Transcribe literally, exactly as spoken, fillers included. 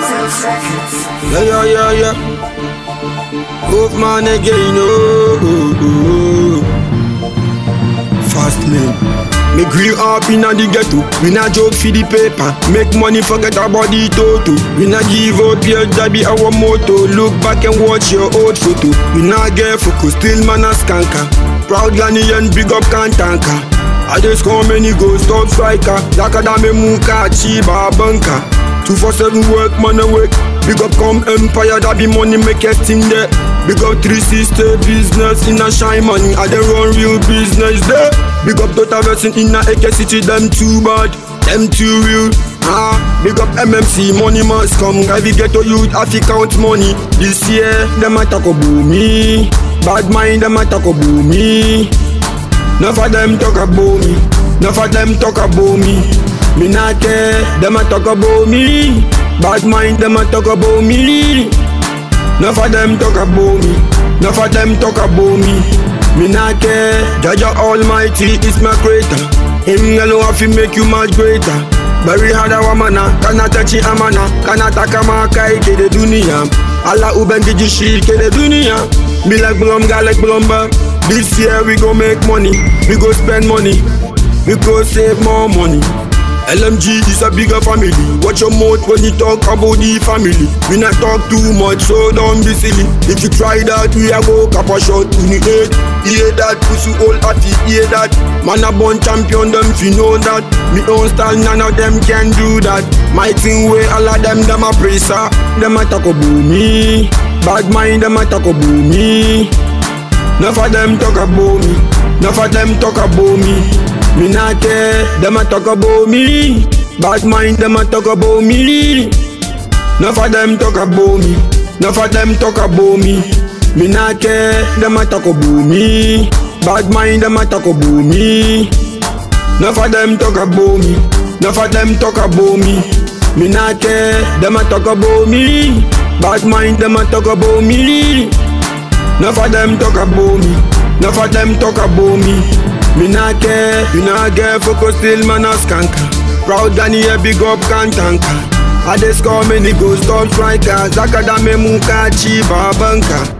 Yeah, yeah, yeah, yeah. Wolfman again, oh, oh, oh. Fast man. Me grew up in the ghetto. We not joke for the paper. Make money, forget about the toto. We not give out your that be our motto. Look back and watch your old photo. We not get focus, still man a skanker. Proud Ghanaian, big up Kantanka. I just come many go stop striker. Yaka da me muka chiba banka. Two for seven work, man awake. Big up come empire, that be money make a team there. Big up three sister business in a shine money. I dey run real business there. Big up Total Version in a A K City, them too bad, them too real. Ah, big up M M C, money must come. Every ghetto youth, I fi count money. This year, them a talk about me. Bad mind, them a talk about me. None of them talk about me. None of them talk about me. Me not care, them a talk about me. Bad mind, them a talk about me. None of them talk about me. None of them talk about me. Me not care. Jaja Almighty is my creator. Him alone have to make you much greater. Very hard a wamana, kana touch amana, kana takama kai ke de dunia. Allah ubangiji shi ke de dunia. Me like blumga like blumba. This year we go make money, we go spend money, we go save more money. L M G is a bigger family. Watch your mouth when you talk about the family. We not talk too much, so don't be silly. If you try that, we a go cap a shot. We need it, hear that, pussy all at it, hear that. Man a born champion, them fi know that. Me own style, none of them can do that. My thing way, all of them, them a praise her. Them a talk about me. Bad mind, them a talk about me. None of them talk about me. None of them talk about me. Me not care, them a talk about me. Bad mind, them a talk about me. None of them talk about me. None of them talk about me. Me not care, them a talk about me. Bad mind, them a talk about me. None of them talk about me. None of them talk about me. Me not care, them a talk about me. Bad mind, them a talk about me. None of them talk about me. None of them talk about me. Me not care, me not care, focus still man a skanker. Proud Ghanaian, big up Kantanka. I just call many ghost top strikers. Zaka da me muka chiba banka.